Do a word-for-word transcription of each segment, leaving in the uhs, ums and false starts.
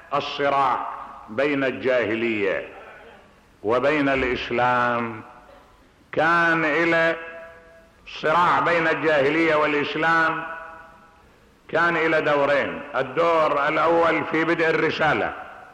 الصراع بين الجاهلية وبين الإسلام كان إلى الصراع بين الجاهلية والإسلام كان إلى دورين. الدور الأول في بدء الرسالة،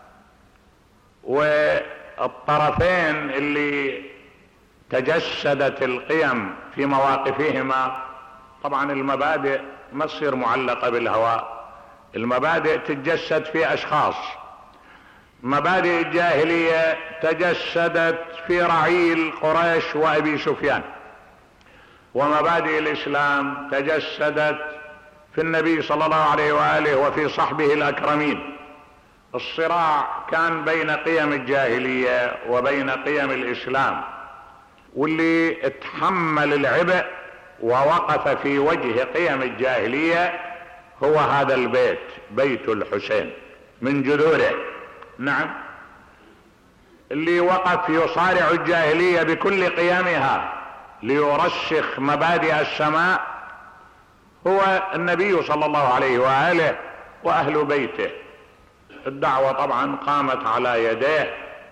والطرفين اللي تجسدت القيم في مواقفهما. طبعا المبادئ ما تصير معلقة بالهواء، المبادئ تتجسد في أشخاص. مبادئ الجاهلية تجسدت في رعيل قريش وأبي سفيان، ومبادئ الإسلام تجسدت في النبي صلى الله عليه وآله وفي صحبه الأكرمين. الصراع كان بين قيم الجاهلية وبين قيم الإسلام، واللي اتحمل العبء ووقف في وجه قيم الجاهلية هو هذا البيت، بيت الحسين من جذوره. نعم، اللي وقف يصارع الجاهلية بكل قيمها ليرسخ مبادئ السماء هو النبي صلى الله عليه وآله وأهل بيته. الدعوة طبعا قامت على يديه،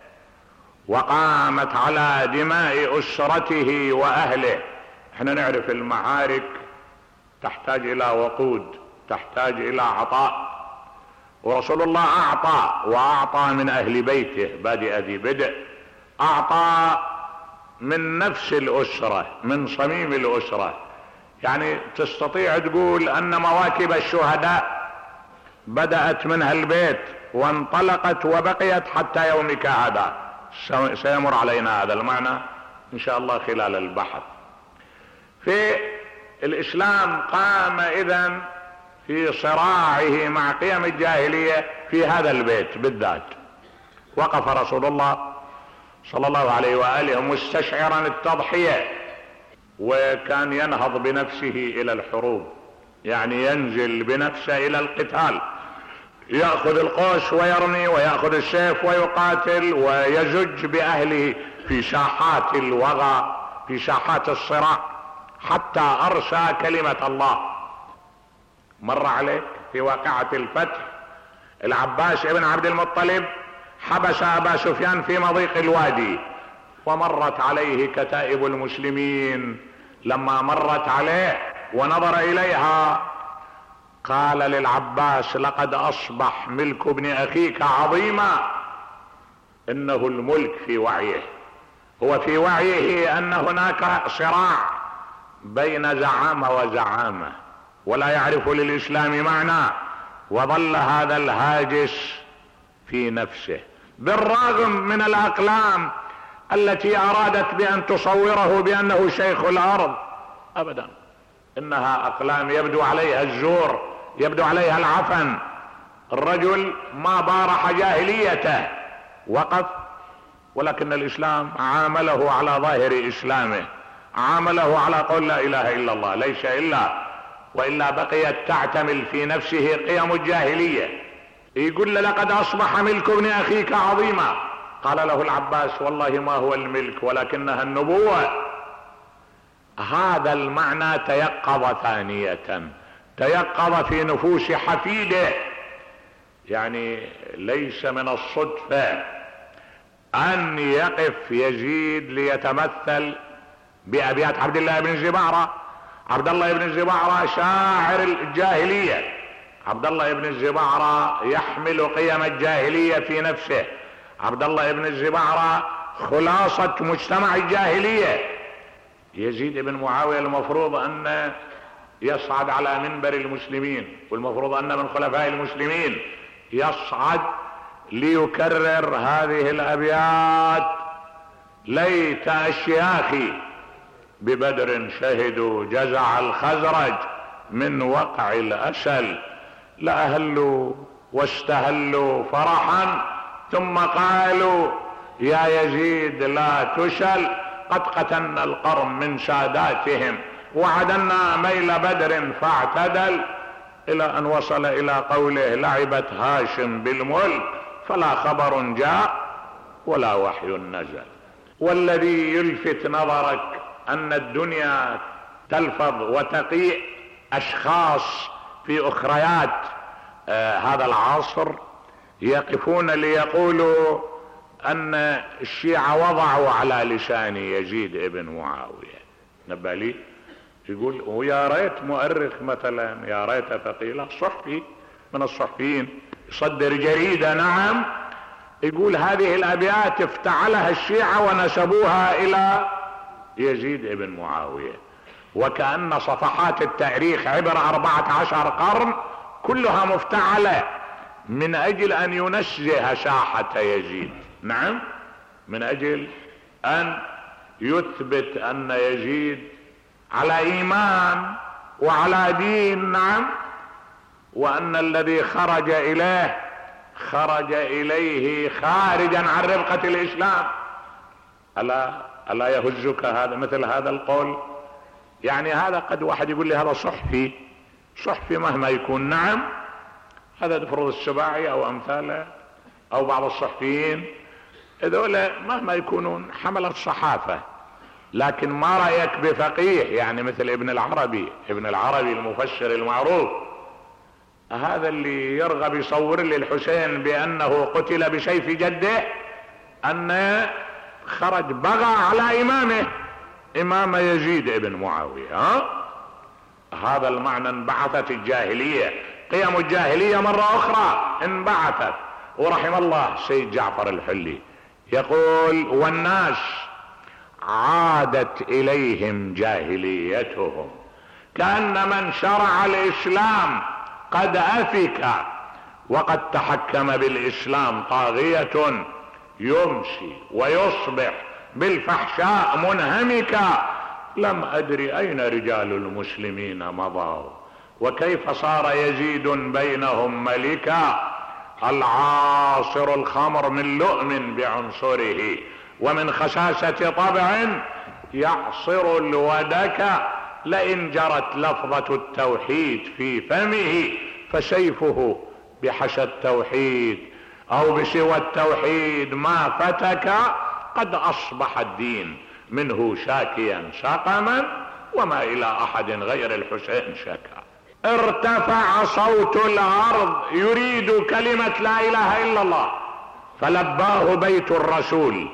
وقامت على دماء أسرته وأهله. احنا نعرف المعارك تحتاج إلى وقود، تحتاج إلى عطاء، ورسول الله أعطى، وأعطى من أهل بيته بادئ ذي بدء، أعطى من نفس الأسرة، من صميم الأسرة. يعني تستطيع تقول أن مواكب الشهداء بدأت من هالبيت وانطلقت وبقيت حتى يومك هذا. سيمر علينا هذا المعنى إن شاء الله خلال البحث. في الإسلام قام إذن في صراعه مع قيم الجاهلية في هذا البيت بالذات. وقف رسول الله صلى الله عليه وآله مستشعرا التضحية، وكان ينهض بنفسه إلى الحروب، يعني ينزل بنفسه إلى القتال، يأخذ القوس ويرمي، ويأخذ السيف ويقاتل، ويزج بأهله في ساحات الوغى، في ساحات الصراع، حتى أرسى كلمة الله. مر عليك في واقعة الفتح العباس ابن عبد المطلب حبس أبا سفيان في مضيق الوادي، ومرت عليه كتائب المسلمين. لما مرت عليه ونظر إليها قال للعباس: لقد أصبح ملك ابن أخيك عظيما. إنه الملك في وعيه، هو في وعيه أن هناك صراع بين زعامة وزعامة، ولا يعرف للإسلام معنى، وظل هذا الهاجس في نفسه بالرغم من الأقلام التي أرادت بأن تصوره بأنه شيخ الأرض. أبدا، إنها أقلام يبدو عليها الزور، يبدو عليها العفن. الرجل ما بارح جاهليته، وقف، ولكن الإسلام عامله على ظاهر إسلامه، عامله على قول لا إله إلا الله، ليس إلا، وإلا بقيت تعتمل في نفسه قيم الجاهلية. يقول له: لقد أصبح ملك ابن أخيك عظيما. قال له العباس: والله ما هو الملك ولكنها النبوة. هذا المعنى تيقظ ثانية، تيقظ في نفوس حفيده. يعني ليس من الصدفة أن يقف يزيد ليتمثل بأبيات عبد الله بن الزبعرة. عبد الله بن الزبعرة شاعر الجاهلية، عبد الله بن الزبعرة يحمل قيم الجاهلية في نفسه، عبد الله بن الزبعرة خلاصة مجتمع الجاهلية. يزيد بن معاوية المفروض أن يصعد على منبر المسلمين، والمفروض أن من خلفاء المسلمين يصعد ليكرر هذه الأبيات: ليت أشياخي ببدر شهدوا جزع الخزرج من وقع الأسل، لأهلوا واستهلوا فرحا ثم قالوا يا يزيد لا تشل، قد قتلنا القرن من ساداتهم وعدنا ميل بدر فاعتدل، إلى أن وصل إلى قوله: لعبت هاشم بالملك فلا خبر جاء ولا وحي نزل. والذي يلفت نظرك أن الدنيا تلفظ وتقيء أشخاص في أخريات آه هذا العصر يقفون ليقولوا ان الشيعة وضعوا على لسان يزيد ابن معاوية. نبالي يقول ويا ريت مؤرخ مثلا، يا ريت فقيل صحفي من الصحفيين يصدر جريدة نعم يقول هذه الابيات افتعلها الشيعة ونسبوها الى يزيد ابن معاوية، وكأن صفحات التاريخ عبر أربعة عشر قرن كلها مفتعلة من اجل ان ينزه ساحة يزيد. نعم، من اجل ان يثبت ان يزيد على ايمان وعلى دين. نعم، وان الذي خرج اليه خرج اليه خارجا عن ربقة الاسلام. الا الا يهزك هذا مثل هذا القول؟ يعني هذا قد واحد يقول لي هذا صحفي، صحفي مهما يكون. نعم، هذا تفرض السباعي او امثاله او بعض الصحفيين، هذول مهما يكونون حملة صحافة، لكن ما رأيك بفقيه يعني مثل ابن العربي، ابن العربي المفسر المعروف، هذا اللي يرغب يصور لي الحسين بانه قتل بسيف جده، ان خرج بغى على امامه امام يزيد ابن معاوية. ها؟ هذا المعنى انبعثت الجاهلية، قيم الجاهلية مرة اخرى انبعثت. ورحم الله سيد جعفر الحلي يقول والناس عادت اليهم جاهليتهم كأن من شرع الاسلام قد افك، وقد تحكم بالاسلام طاغية يمشي ويصبح بالفحشاء منهمكا. لم ادري اين رجال المسلمين مضوا، وكيف صار يزيد بينهم ملكا. العاصر الخمر من لؤم بعنصره، ومن خساسة طبع يعصر الودك. لئن جرت لفظة التوحيد في فمه فسيفه بحشى التوحيد او بسوى التوحيد ما فتك. قد اصبح الدين منه شاكيا سقما، وما الى احد غير الحسين شكا. ارتفع صوت الارض يريد كلمة لا اله الا الله فلباه بيت الرسول،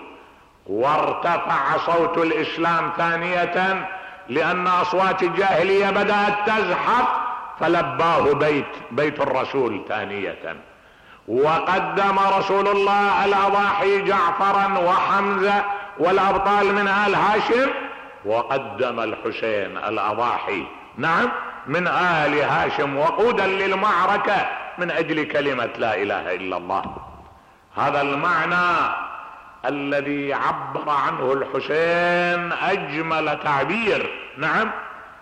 وارتفع صوت الاسلام ثانية لان اصوات الجاهلية بدأت تزحف فلباه بيت بيت الرسول ثانية. وقدم رسول الله الاضاحي جعفرا وحمزة والابطال من آل هاشم، وقدم الحسين الاضاحي نعم من آل هاشم وقودا للمعركة من اجل كلمة لا اله الا الله. هذا المعنى الذي عبر عنه الحسين اجمل تعبير. نعم،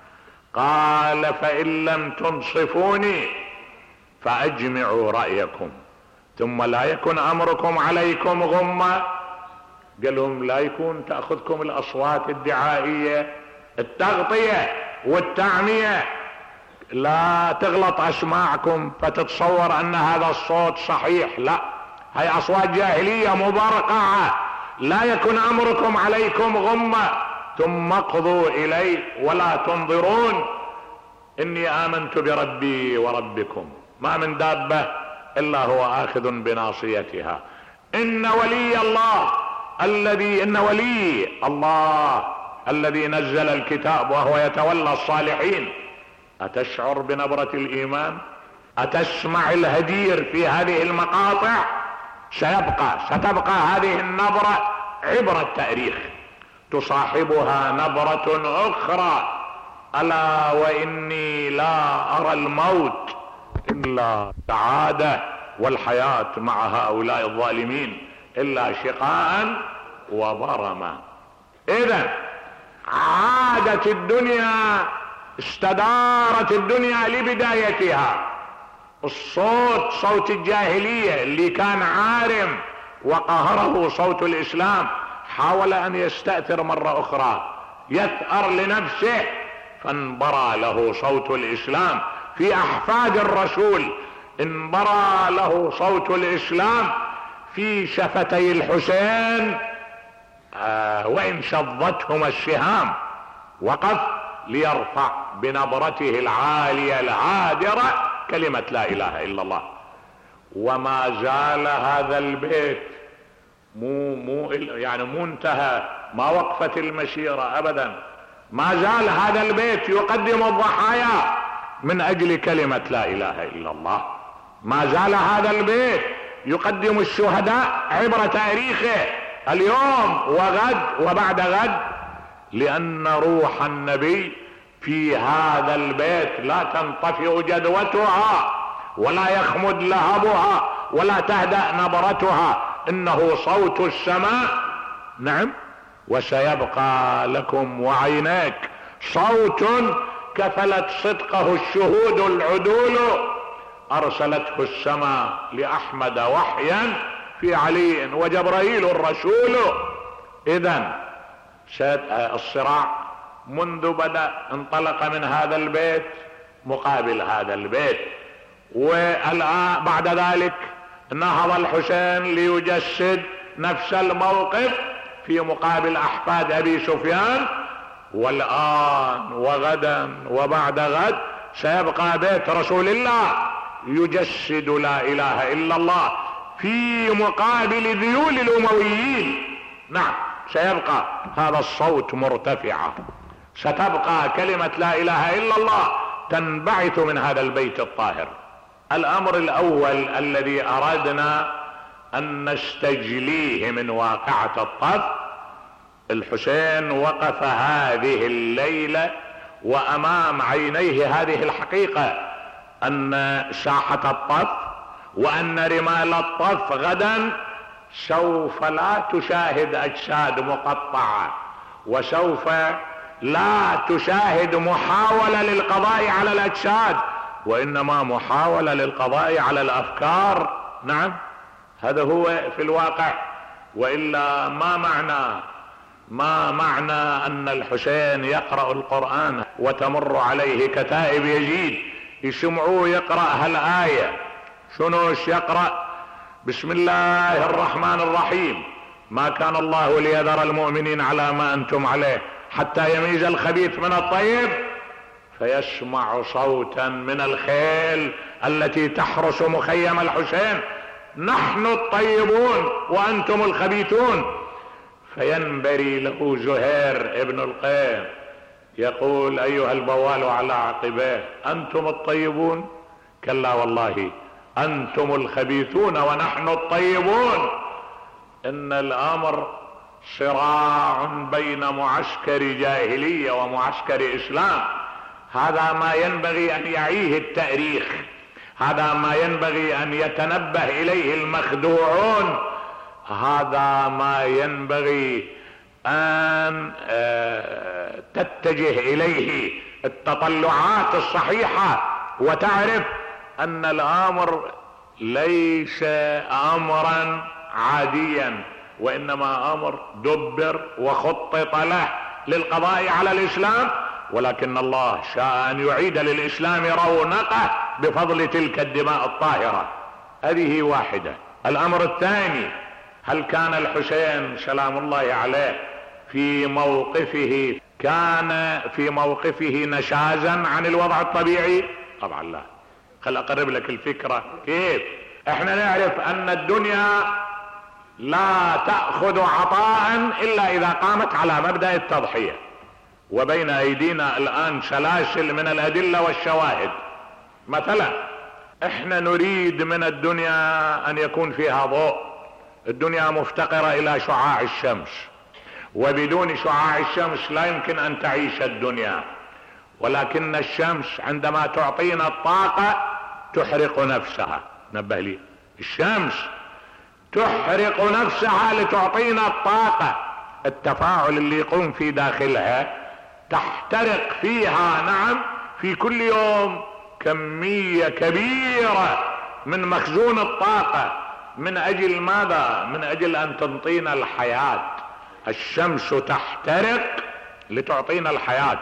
قال فان لم تنصفوني فاجمعوا رأيكم ثم لا يكن امركم عليكم غمة. قال لهم لا يكون تأخذكم الاصوات الدعائية التغطية والتعمية، لا تغلط اسماعكم فتتصور ان هذا الصوت صحيح، لا، هي اصوات جاهلية مبرقعة. لا يكن امركم عليكم غمة ثم اقضوا الي ولا تنظرون اني امنت بربي وربكم ما من دابة الا هو اخذ بناصيتها. ان ولي الله الذي ان ولي الله الذي نزل الكتاب وهو يتولى الصالحين. اتشعر بنبرة الايمان؟ اتسمع الهدير في هذه المقاطع؟ سيبقى ستبقى هذه النبرة عبر التاريخ، تصاحبها نبرة اخرى: الا واني لا ارى الموت الا سعادة، والحياة مع هؤلاء الظالمين الا شقاء وبرما. اذا عادت الدنيا، استدارت الدنيا لبدايتها. الصوت صوت الجاهلية اللي كان عارم وقهره صوت الاسلام حاول ان يستأثر مرة اخرى، يثأر لنفسه، فانبرى له صوت الاسلام في احفاد الرسول، انبرى له صوت الاسلام في شفتي الحسين. آه وان شظتهما السهام وقف ليرفع بنبرته العالية الهادرة كلمة لا اله الا الله. وما زال هذا البيت مو مو يعني مو انتهى، ما وقفت المسيرة ابدا، ما زال هذا البيت يقدم الضحايا من اجل كلمة لا اله الا الله، ما زال هذا البيت يقدم الشهداء عبر تاريخه اليوم وغد وبعد غد، لان روح النبي في هذا البيت لا تنطفئ جدوتها ولا يخمد لهبها ولا تهدأ نبرتها، انه صوت السماء. نعم، وسيبقى لكم وعيناك صوت كفلت صدقه الشهود العدول، ارسلته السماء لاحمد وحيا في علي وجبرائيل الرسول. اذن الصراع منذ بدأ انطلق من هذا البيت مقابل هذا البيت، والآن بعد ذلك نهض الحسين ليجسد نفس الموقف في مقابل احفاد ابي سفيان، والآن وغدا وبعد غد سيبقى بيت رسول الله يجسد لا اله الا الله في مقابل ذيول الامويين. نعم، سيبقى هذا الصوت مرتفعا، ستبقى كلمة لا اله الا الله تنبعث من هذا البيت الطاهر. الامر الاول الذي اردنا ان نستجليه من واقعة الطف، الحسين وقف هذه الليلة وامام عينيه هذه الحقيقة، ان ساحة الطف وان رمال الطف غدا سوف لا تشاهد اجساد مقطعة، وسوف لا تشاهد محاولة للقضاء على الاجساد، وانما محاولة للقضاء على الافكار. نعم، هذا هو في الواقع. والا ما معنى ما معنى ان الحسين يقرأ القرآن وتمر عليه كتائب يزيد يسمعوه يقرأ هالآية، شنوش يقرأ؟ بسم الله الرحمن الرحيم، ما كان الله ليذر المؤمنين على ما انتم عليه حتى يميز الخبيث من الطيب، فيسمع صوتا من الخيل التي تحرس مخيم الحسين، نحن الطيبون وانتم الخبيثون، فينبري له زهير ابن القيم يقول ايها البوال على عقبيه، انتم الطيبون؟ كلا والله انتم الخبيثون ونحن الطيبون. ان الامر صراع بين معسكر جاهلية ومعسكر اسلام، هذا ما ينبغي ان يعيه التاريخ، هذا ما ينبغي ان يتنبه اليه المخدوعون، هذا ما ينبغي ان تتجه اليه التطلعات الصحيحة، وتعرف ان الامر ليس امرا عاديا، وانما امر دبر وخطط له للقضاء على الاسلام، ولكن الله شاء ان يعيد للاسلام رونقه بفضل تلك الدماء الطاهرة. هذه واحدة. الامر الثاني، هل كان الحسين سلام الله عليه في موقفه كان في موقفه نشازا عن الوضع الطبيعي؟ طبعا لا. خل اقرب لك الفكرة كيف. احنا نعرف ان الدنيا لا تأخذ عطاء الا اذا قامت على مبدأ التضحية، وبين ايدينا الان سلاسل من الادلة والشواهد. مثلا احنا نريد من الدنيا ان يكون فيها ضوء، الدنيا مفتقرة الى شعاع الشمس، وبدون شعاع الشمس لا يمكن ان تعيش الدنيا، ولكن الشمس عندما تعطينا الطاقة تحرق نفسها. نبه لي، الشمس تحرق نفسها لتعطينا الطاقة، التفاعل اللي يقوم في داخلها تحترق فيها نعم في كل يوم كمية كبيرة من مخزون الطاقة. من اجل ماذا؟ من اجل ان تنطينا الحياة. الشمس تحترق لتعطينا الحياة.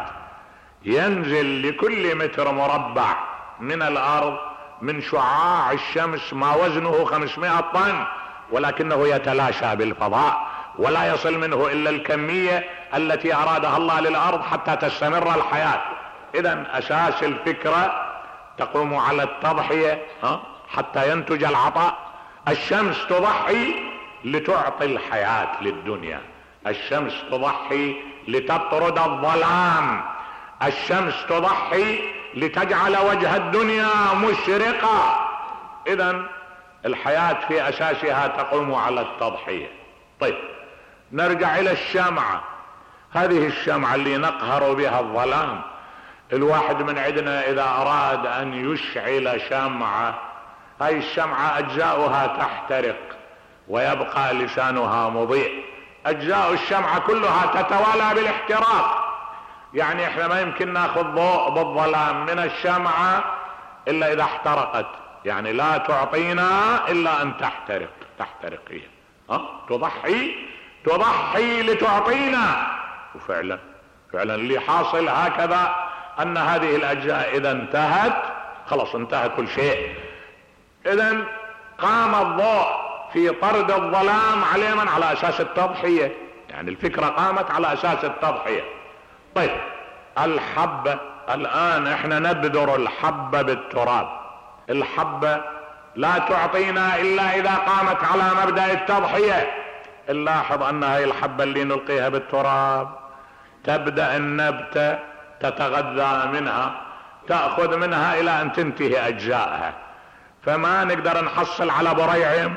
ينزل لكل متر مربع من الارض من شعاع الشمس ما وزنه خمسمائة طن، ولكنه يتلاشى بالفضاء ولا يصل منه الا الكمية التي ارادها الله للارض حتى تستمر الحياة. اذا اساس الفكرة تقوم على التضحية، ها؟ حتى ينتج العطاء. الشمس تضحي لتعطي الحياة للدنيا، الشمس تضحي لتطرد الظلام، الشمس تضحي لتجعل وجه الدنيا مشرقة. إذن الحياة في أساسها تقوم على التضحية. طيب نرجع إلى الشمعة، هذه الشمعة اللي نقهر بها الظلام. الواحد من عندنا إذا أراد أن يشعل شمعة، هاي الشمعة أجزاؤها تحترق ويبقى لسانها مضيء. أجزاء الشمعة كلها تتوالى بالاحتراق، يعني احنا ما يمكن ناخذ ضوء بالظلام من الشمعة إلا إذا احترقت، يعني لا تعطينا إلا أن تحترق. تحترق هي ها تضحي تضحي لتعطينا. وفعلا فعلا اللي حاصل هكذا، أن هذه الأجزاء إذا انتهت خلاص انتهى كل شيء. إذا قام الضوء في طرد الظلام على من؟ على أساس التضحية، يعني الفكرة قامت على أساس التضحية. طيب الحبة، الآن احنا نبذر الحبة بالتراب، الحبة لا تعطينا إلا إذا قامت على مبدأ التضحية. نلاحظ أن هاي الحبة اللي نلقيها بالتراب تبدأ النبتة تتغذى منها، تأخذ منها إلى أن تنتهي أجزائها، فما نقدر نحصل على بريعم،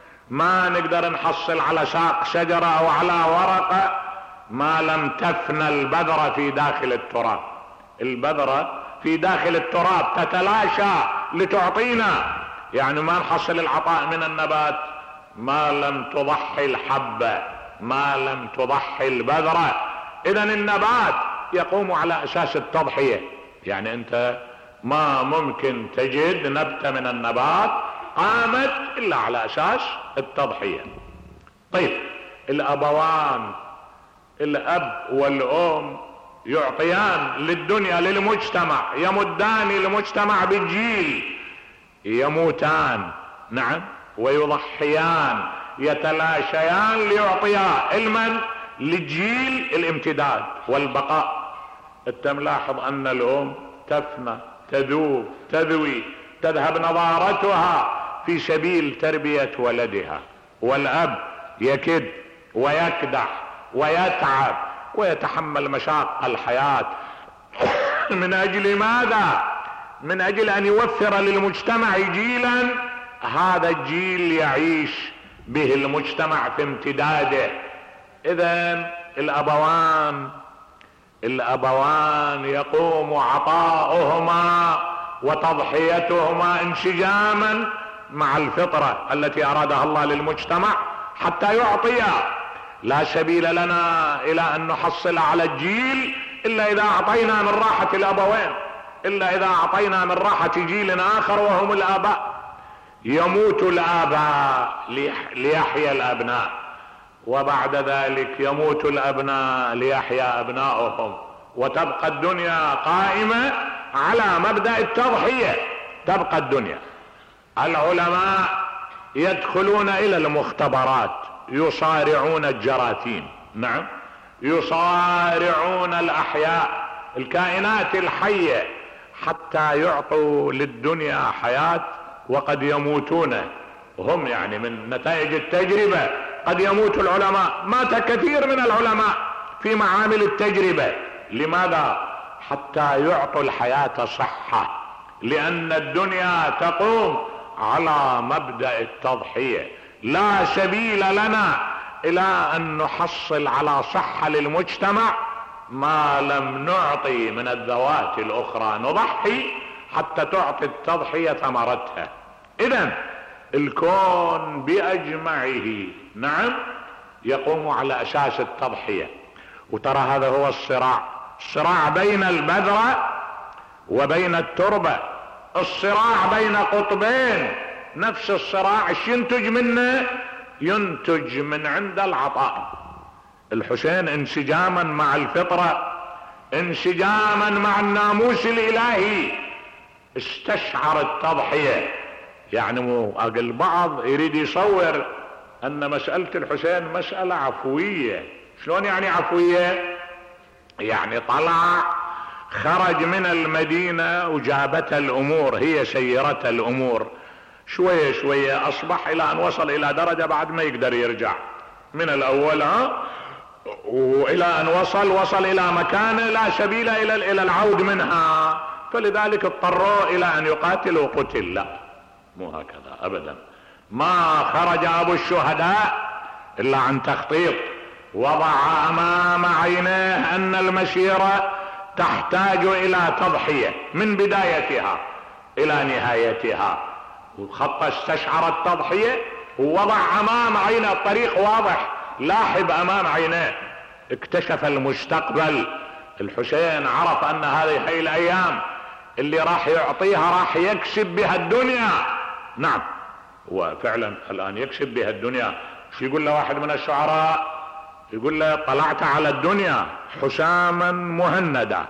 ما نقدر نحصل على ساق شجرة أو على ورقة ما لم تفنى البذرة في داخل التراب. البذرة في داخل التراب تتلاشى لتعطينا، يعني ما نحصل العطاء من النبات ما لم تضحي الحبة، ما لم تضحي البذرة. إذا النبات يقوم على أساس التضحية، يعني أنت ما ممكن تجد نبتة من النبات قامت إلا على أساس التضحية. طيب الأبوان، الأب والأم يعطيان للدنيا للمجتمع، يمدان المجتمع بالجيل، يموتان نعم ويضحيان، يتلاشيان ليعطيا المن للجيل الامتداد والبقاء. انت ملاحظ ان الام تفنى تذوب تذوي تذهب نضارتها في سبيل تربية ولدها، والاب يكد ويكدح ويتعب ويتحمل مشاق الحياة من اجل ماذا؟ من اجل ان يوفر للمجتمع جيلا هذا الجيل يعيش به المجتمع في امتداده. اذن الابوان الابوان يقوم عطاؤهما وتضحيتهما انسجاما مع الفطرة التي ارادها الله للمجتمع حتى يعطيا. لا سبيل لنا الى ان نحصل على الجيل الا اذا اعطينا من راحة الابوين، الا اذا اعطينا من راحة جيل اخر وهم الاباء. يموت الاباء ليحيا الابناء، وبعد ذلك يموت الابناء ليحيا ابناؤهم، وتبقى الدنيا قائمة على مبدأ التضحية. تبقى الدنيا. العلماء يدخلون الى المختبرات يصارعون الجراثيم، نعم يصارعون الاحياء الكائنات الحية حتى يعطوا للدنيا حياة، وقد يموتون هم، يعني من نتائج التجربة قد يموت العلماء. مات كثير من العلماء في معامل التجربة. لماذا؟ حتى يعطوا الحياة صحة، لأن الدنيا تقوم على مبدأ التضحية. لا سبيل لنا إلى أن نحصل على صحة للمجتمع ما لم نعطي من الذوات الأخرى، نضحي حتى تعطي التضحية ثمرتها. إذن الكون بأجمعه نعم يقوم على أساس التضحية. وترى هذا هو الصراع، الصراع بين البذرة وبين التربة، الصراع بين قطبين. نفس الصراع ايش ينتج منه؟ ينتج من عند العطاء. الحسين انسجاما مع الفطرة، انسجاما مع الناموس الالهي استشعر التضحية. يعني البعض يريد يصور ان مسألة الحسين مسألة عفوية. شلون يعني عفوية؟ يعني طلع خرج من المدينة وجابت الامور، هي سيرت الامور. شوية شوية اصبح الى ان وصل الى درجة بعد ما يقدر يرجع من الاول، ها، والى ان وصل وصل الى مكان لا سبيل الى الى العود منها، فلذلك اضطروا الى ان يقاتلوا وقتل. لا، مو هكذا ابدا. ما خرج ابو الشهداء الا عن تخطيط، وضع امام عينيه ان المسيرة تحتاج الى تضحية من بدايتها الى نهايتها، وخط استشعر التضحية ووضع امام عينه الطريق واضح لاحب امام عينيه. اكتشف المستقبل. الحسين عرف ان هذه هي الايام اللي راح يعطيها راح يكسب بها الدنيا. نعم، وفعلا الان يكسب بها الدنيا. شو يقول له واحد من الشعراء؟ يقول له طلعت على الدنيا حساما مهندا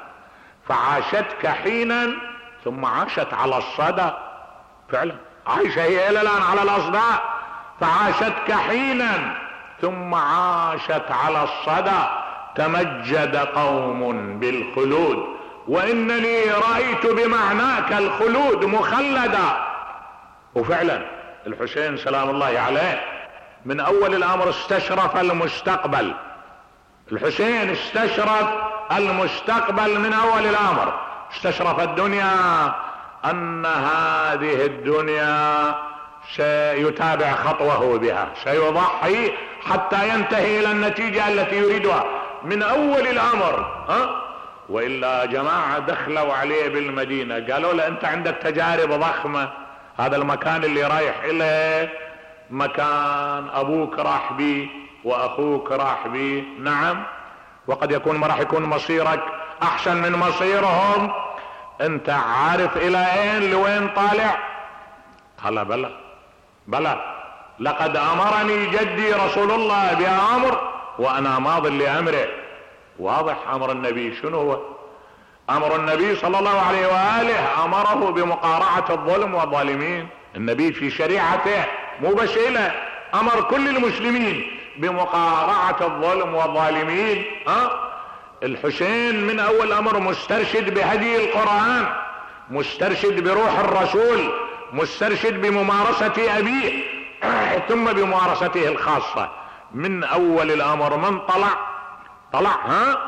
فعاشتك حينا ثم عاشت على الصدى. فعلا عايشة هي الى الان على الاصداء. فعاشتك حينا ثم عاشت على الصدى تمجد قوم بالخلود وانني رأيت بمعناك الخلود مخلدا. وفعلا الحسين سلام الله عليه من اول الامر استشرف المستقبل. الحسين استشرف المستقبل من اول الامر، استشرف الدنيا، ان هذه الدنيا سيتابع خطوه بها، سيضحي حتى ينتهي الى النتيجة التي يريدها من اول الامر. ها؟ والا جماعة دخلوا عليه بالمدينة قالوا له انت عندك تجارب ضخمة، هذا المكان اللي رايح اليه مكان ابوك راح بيه واخوك راح بيه، نعم، وقد يكون ما راح يكون مصيرك احسن من مصيرهم، انت عارف الى اين لوين طالع؟ قال بلى بلى، لقد امرني جدي رسول الله بامر وانا ماض لامره. واضح امر النبي شنو هو؟ امر النبي صلى الله عليه واله امره بمقارعة الظلم والظالمين. النبي في شريعته مو بس له، امر كل المسلمين بمقارعة الظلم والظالمين. ها؟ الحسين من اول امر مسترشد بهدي القرآن، مسترشد بروح الرسول، مسترشد بممارسة ابيه ثم بممارسته الخاصة. من اول الامر من طلع طلع ها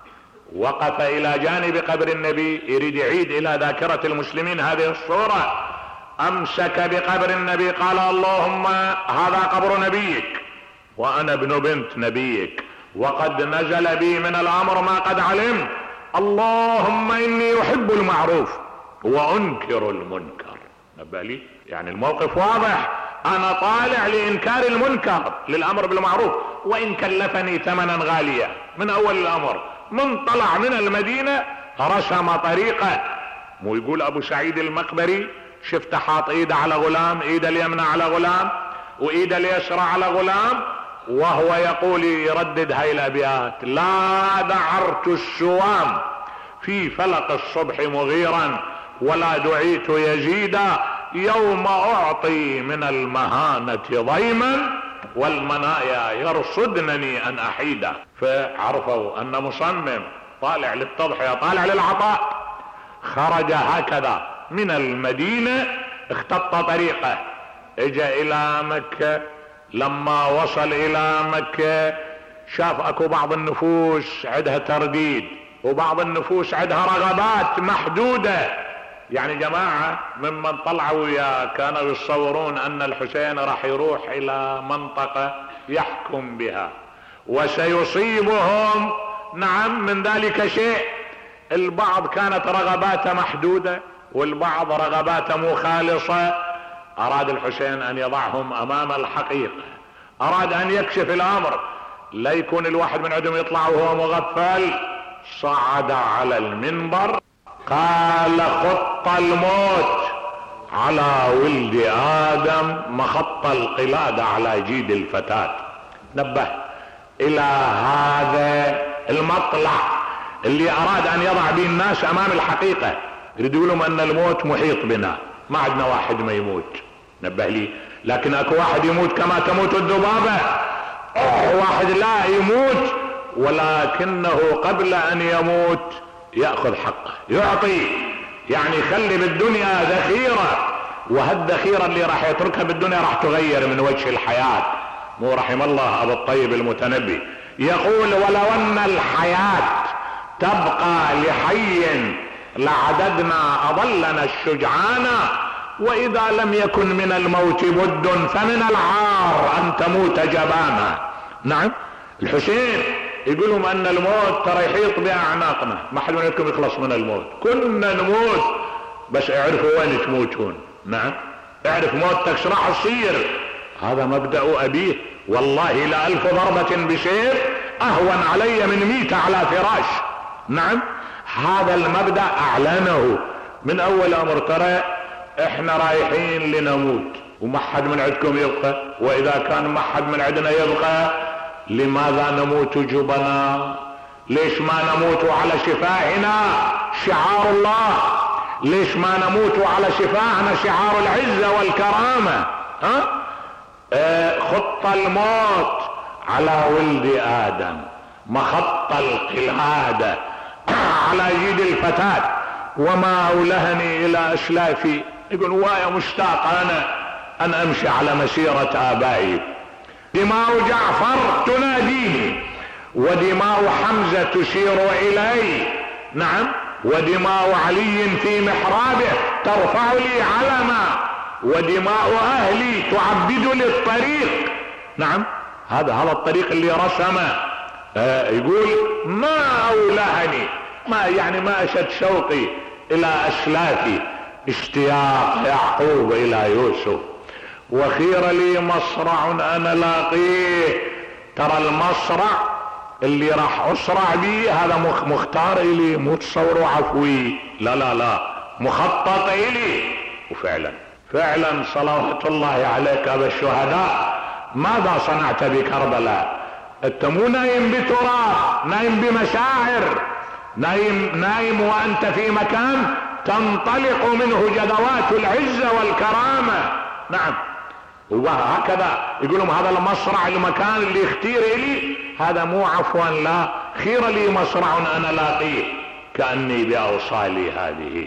وقف الى جانب قبر النبي، يريد يعيد الى ذاكرة المسلمين هذه الصورة. امسك بقبر النبي قال اللهم هذا قبر نبيك وانا ابن بنت نبيك وقد نزل بي من الامر ما قد علمت، اللهم اني احب المعروف وانكر المنكر. نبه لي يعني الموقف واضح، انا طالع لانكار المنكر للامر بالمعروف وان كلفني ثمنا غاليا. من اول الامر من طلع من المدينة رسم طريقه. مو يقول ابو سعيد المقبري شفت حاط ايده على غلام، ايده اليمنى على غلام وايده اليسرى على غلام، وهو يقول يردد هاي الابيات: لا دعرت الشوام في فلق الصبح مغيرا ولا دعيت يزيدا يوم اعطي من المهانة ضيما والمنايا يرصدنني ان احيدا. فعرفوا ان مصمم طالع للتضحية، طالع للعطاء. خرج هكذا من المدينة، اختط طريقه، اجا الى مكة. لما وصل الى مكة شاف اكو بعض النفوس عندها ترديد وبعض النفوس عندها رغبات محدودة. يعني جماعة ممن طلعوا وياه كانوا يتصورون ان الحسين راح يروح الى منطقة يحكم بها وسيصيبهم نعم من ذلك شيء. البعض كانت رغباته محدودة والبعض رغباته مو خالصة. اراد الحسين ان يضعهم امام الحقيقة، اراد ان يكشف الامر، لا يكون الواحد من عندهم يطلع وهو مغفل. صعد على المنبر قال: خط الموت على ولد ادم مخط القلادة على جيد الفتاة. نبه الى هذا المطلع اللي اراد ان يضع به الناس امام الحقيقة. يريد يقولهم ان الموت محيط بنا، ما عندنا واحد ما يموت. نبه لي، لكن اكو واحد يموت كما تموت الذبابة. واحد لا يموت ولكنه قبل ان يموت يأخذ حقه، يعطي، يعني يخلي بالدنيا ذخيرة وهالذخيرة اللي راح يتركها بالدنيا راح تغير من وجه الحياة. مو رحم الله ابو الطيب المتنبي يقول ولو ان الحياة تبقى لحي لعددنا اضلنا الشجعان، واذا لم يكن من الموت بد فمن العار ان تموت جبانا. نعم الحسين يقول لهم ان الموت ترى يحيط باعناقنا، ما حد منكم يخلص من الموت، كنا نموت بس اعرفوا وين تموتون. نعم اعرف موتك شو راح تصير. هذا مبدأ ابيه، والله لألف ضربة بسيف اهون علي من ميتة على فراش. نعم هذا المبدأ اعلنه من اول امر. ترى احنا رايحين لنموت وما حد من عندكم يبقى، واذا كان ما حد من عندنا يبقى لماذا نموت جبنا؟ ليش ما نموت على شفاهنا شعار الله؟ ليش ما نموت على شفاهنا شعار العزة والكرامة؟ ها؟ اه خط الموت على ولد ادم، مخط القلادة على يد الفتاة، وما اولهني الى اسلافي. يقول وايا مشتاق انا ان امشي على مسيرة ابائي. دماء جعفر تناديني، ودماء حمزة تشير الي. نعم ودماء علي في محرابه ترفع لي علما، ودماء اهلي تعبد لي الطريق. نعم هذا هذا الطريق اللي رسمه. آه يقول ما اولهني، ما يعني ما اشد شوقي الى اسلافي، اشتياق يعقوب الى يوسف. وخير لي مصرع انا لاقيه. ترى المصرع اللي راح اسرع بيه هذا مختار الي، مو تصوروا عفوي، لا لا لا مخطط الي. وفعلا فعلا صلوات الله عليك ابا الشهداء، ماذا صنعت بكربلاء؟ انت مو نايم بتراب، نايم بمشاعر، نايم نايم وانت في مكان تنطلق منه جدوات العزة والكرامة. نعم وهكذا يقولون هذا المصرع المكان اللي اختير لي، هذا مو عفوا لا، خير لي مصرع انا لاقيه كأني باوصالي هذه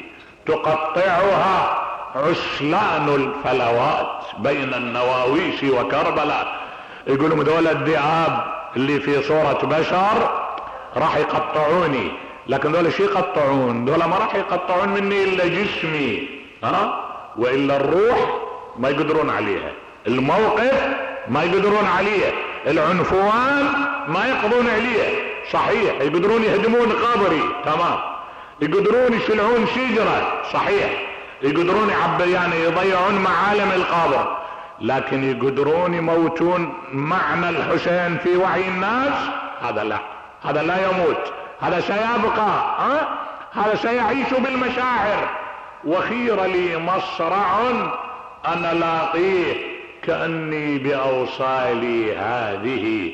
تقطعها عسلان الفلوات بين النواويس وكربلاء. يقولون دول الذئاب اللي في صورة بشر راح يقطعوني، لكن دول شي يقطعون؟ دول ما راح يقطعون مني الا جسمي، ها والا الروح ما يقدرون عليها، الموقف ما يقدرون عليه، العنفوان ما يقضون عليه. صحيح يقدرون يهدمون قبري، تمام، يقدرون يشلعون شجرة، صحيح، يقدرون يعب يعني يضيعون معالم القبر، لكن يقدرون يموتون معنى الحسين في وعي الناس؟ هذا لا، هذا لا يموت، هذا سيبقى، ها؟ هذا سيعيش بالمشاعر. وخير لي مصرع انا لاقيه كأني باوصالي هذه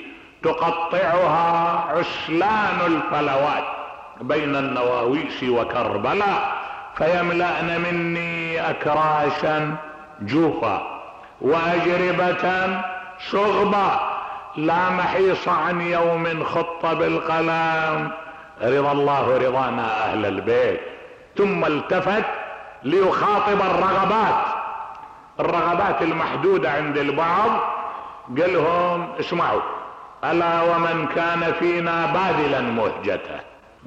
تقطعها عسلان الفلوات بين النواويس وكربلاء، فيملأن مني اكراشا جوفا واجربة شغبا، لا محيص عن يوم خط بالقلم رضا الله رضانا اهل البيت. ثم التفت ليخاطب الرغبات، الرغبات المحدودة عند البعض، قال لهم اسمعوا، الا ومن كان فينا باذلا مهجته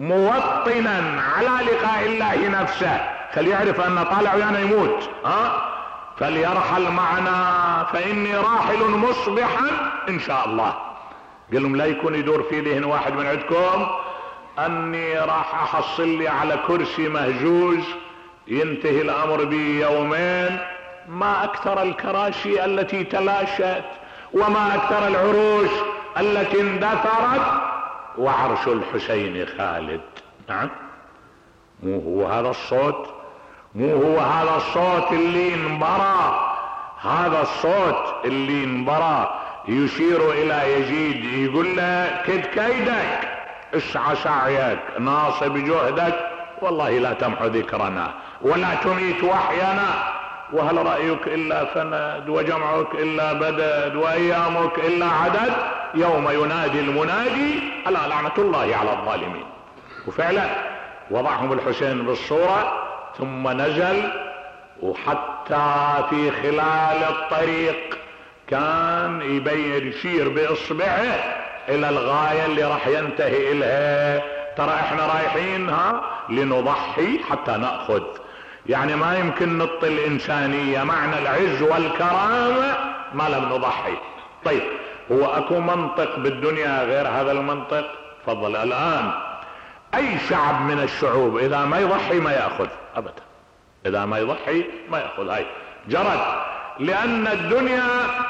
موطنا على لقاء الله نفسه، فليعرف ان طالع يعني يموت، ها، فليرحل معنا فاني راحل مصبحا ان شاء الله. قال لهم لا يكون يدور في ذهن واحد من عندكم اني راح احصل لي على كرسي مهجوز ينتهي الامر بي يومين. ما اكثر الكراسي التي تلاشت، وما اكثر العروش التي اندثرت، وعرش الحسين خالد. نعم مو هو هذا الصوت، مو هو هذا الصوت اللي انبرى، هذا الصوت اللي انبرى يشير الى يزيد، يقول له كد كيدك، اسعى سعيك، ناصب جهدك، والله لا تمحو ذكرنا ولا تميت وحينا، وهل رأيك الا فند وجمعك الا بدد وايامك الا عدد، يوم ينادي المنادي الا لعنة الله على الظالمين. وفعلا وضعهم الحسين بالصورة ثم نزل وحط حتى في خلال الطريق كان يبين يشير باصبعه الى الغاية اللي راح ينتهي الها. ترى احنا رايحين ها لنضحي حتى نأخذ، يعني ما يمكن نطي الانسانية، معنى العز والكرامة ما لم نضحي. طيب هو اكو منطق بالدنيا غير هذا المنطق؟ تفضل. الان اي شعب من الشعوب اذا ما يضحي ما يأخذ ابدا، اذا ما يضحي ما يأخذ. هاي جرت، لان الدنيا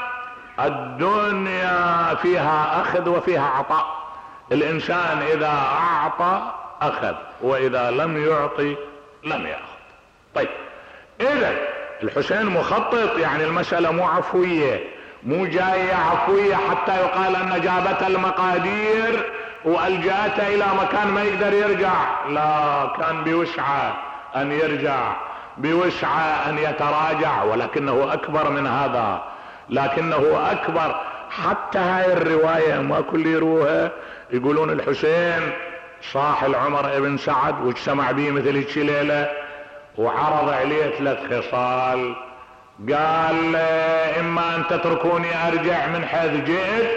الدنيا فيها اخذ وفيها عطاء. الانسان اذا اعطى اخذ، واذا لم يعطي لم يأخذ. طيب اذا الحسين مخطط، يعني المسألة مو عفوية، مو جاية عفوية حتى يقال ان جابت المقادير والجأته الى مكان ما يقدر يرجع. لا، كان بوسعه ان يرجع، بوسعه ان يتراجع، ولكنه اكبر من هذا، لكنه اكبر. حتى هاي الرواية ما كل يروها، يقولون الحسين صاح العمر ابن سعد واجتمع به مثل هيك ليلة وعرض عليه ثلاث خصال، قال اما ان تتركوني ارجع من حيث جئت،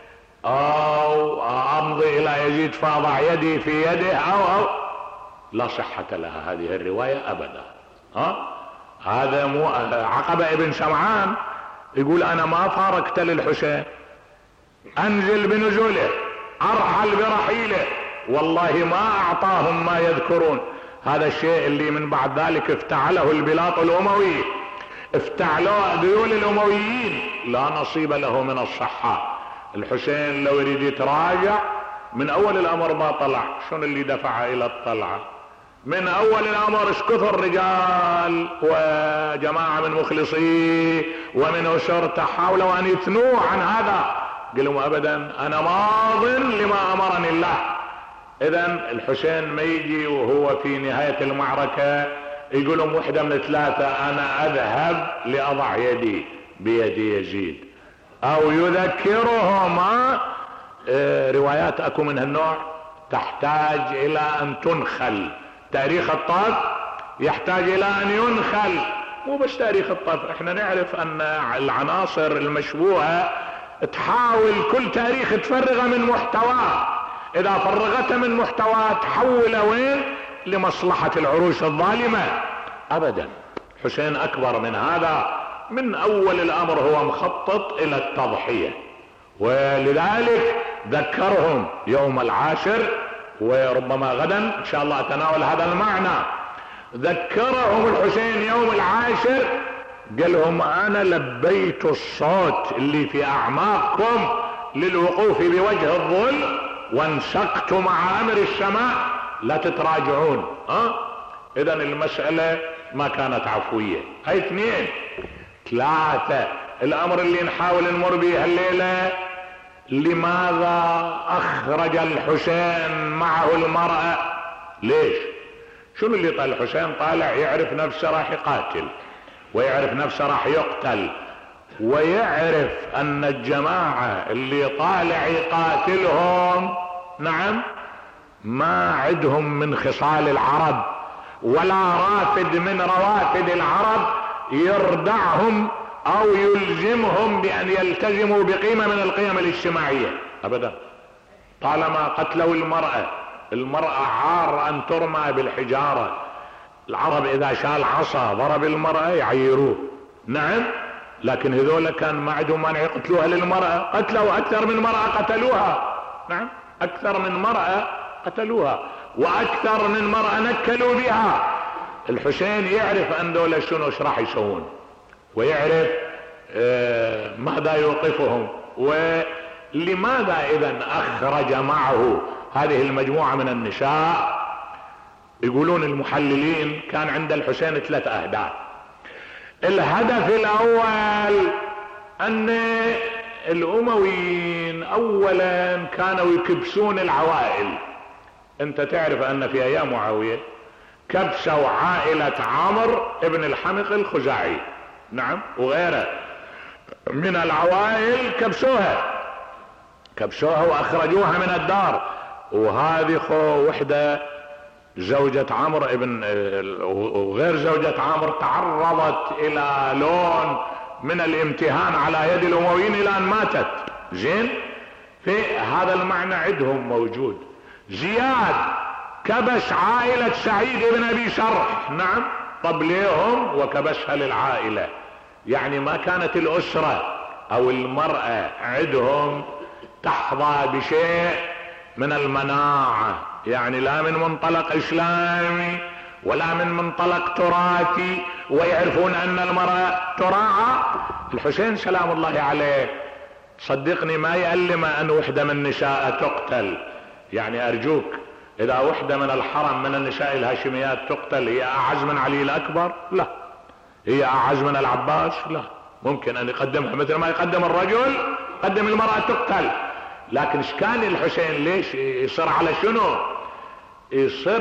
او امضي الى يزيد فاضع يدي في يده، او او لا صحة لها هذه الرواية ابدا. ها هذا مو عقبة ابن سمعان يقول انا ما فارقت للحسين، انزل بنزوله، ارحل برحيله، والله ما اعطاهم ما يذكرون. هذا الشيء اللي من بعد ذلك افتعله البلاط الاموي، افتعلوه ذيول الامويين، لا نصيب له من الصحة. الحسين لو يريد يتراجع من اول الامر ما طلع، شنو اللي دفعه الى الطلعة؟ من اول الامر ايش كثر رجال وجماعة من مخلصيه ومن اسرته حاولوا ان يثنوه عن هذا، قالوا ابدا انا ماض لما امرني الله. اذا الحسين ما يجي وهو في نهاية المعركة يقول لهم وحدة من ثلاثة، انا اذهب لاضع يدي بيد يزيد، او يذكرهم. اه روايات اكو من هالنوع تحتاج الى ان تنخل، تاريخ الطف يحتاج الى ان ينخل، مو بس تاريخ الطف. احنا نعرف ان العناصر المشبوهة تحاول كل تاريخ تفرغه من محتواه، اذا فرغته من محتواه تحوله وين؟ لمصلحة العروش الظالمة. ابدا، حسين اكبر من هذا، من اول الامر هو مخطط الى التضحية، ولذلك ذكرهم يوم العاشر، وربما غدا ان شاء الله اتناول هذا المعنى. ذكرهم الحسين يوم العاشر، قال لهم انا لبيت الصوت اللي في اعماقكم للوقوف بوجه الظل، وانسقت مع امر السماء لا تتراجعون. ها اذا المسألة ما كانت عفوية. هاي اثنين. ثلاثة، الامر اللي نحاول نمر به الليلة، لماذا اخرج الحسين معه المرأة؟ ليش؟ شنو اللي طال الحسين؟ طالع يعرف نفسه راح يقاتل، ويعرف نفسه راح يقتل، ويعرف ان الجماعة اللي طالع يقاتلهم نعم ما عندهم من خصال العرب، ولا رافد من روافد العرب يردعهم او يلزمهم بان يلتزموا بقيمة من القيم الاجتماعية ابدا. طالما قتلوا المرأة، المرأة عار ان ترمى بالحجارة. العرب اذا شال عصا ضرب المرأة يعيروه، نعم، لكن هذول كان ما عندهم مانع يقتلوها للمرأة، قتلوا اكثر من مرأة قتلوها، نعم، اكثر من مرأة قتلوها، واكثر من مرأة نكلوا بها. الحسين يعرف ان دول شنو ايش راح يسوون، ويعرف آه ماذا يوقفهم، ولماذا اذا اخرج معه هذه المجموعة من النساء. يقولون المحللين كان عند الحسين ثلاث اهداف. الهدف الاول ان الامويين اولا كانوا يكبسون العوائل. انت تعرف ان في ايام معاوية كبسوا عائلة عمرو ابن الحمق الخزاعي، نعم، وغيره من العوائل كبسوها كبسوها واخرجوها من الدار. وهذه خو وحدة زوجة عمرو ابن وغير زوجة عمرو تعرضت الى لون من الامتهان على يد الامويين الى ان ماتت. زين، في هذا المعنى عندهم موجود. زياد كبش عائلة سعيد بن ابي شرح، نعم، طب ليهم وكبشها للعائلة؟ يعني ما كانت الاسرة او المرأة عندهم تحظى بشيء من المناعة، يعني لا من منطلق اسلامي ولا من منطلق تراثي، ويعرفون ان المرأة تراعى. الحسين سلام الله عليه صدقني ما يألم ان وحدة من النساء تقتل. يعني ارجوك، اذا وحدة من الحرم من النساء الهاشميات تقتل هي اعز من علي الاكبر؟ لا. هي اعز من العباس؟ لا. ممكن ان يقدمها مثل ما يقدم الرجل، قدم المرأة تقتل. لكن اشكال الحسين ليش يصر على شنو؟ يصر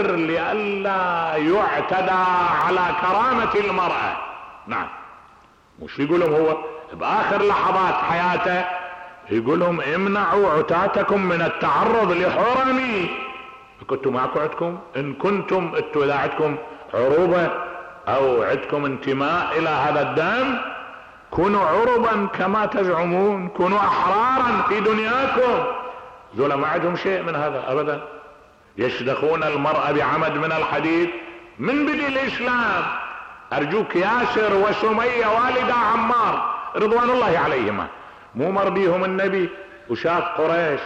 لئلا يعتدى على كرامة المرأة. نعم، مش يقولهم هو باخر لحظات حياته يقولهم امنعوا عتاتكم من التعرض لحرمي. كنتم معكم عندكم ان كنتم انتوا اذا عندكم عروبة او عندكم انتماء الى هذا الدم كونوا عربا كما تزعمون، كونوا احرارا في دنياكم. ذولا ما عندهم شيء من هذا ابدا. يشدخون المرأة بعمد من الحديد من بدء الاسلام. ارجوك، ياسر وسمية والدة عمار رضوان الله عليهما مو مر بيهم النبي وشاف قريش